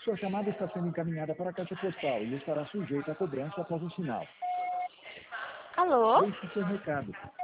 Sua chamada está sendo encaminhada para a caixa postal e estará sujeita a cobrança após o sinal. Alô? Deixe seu recado.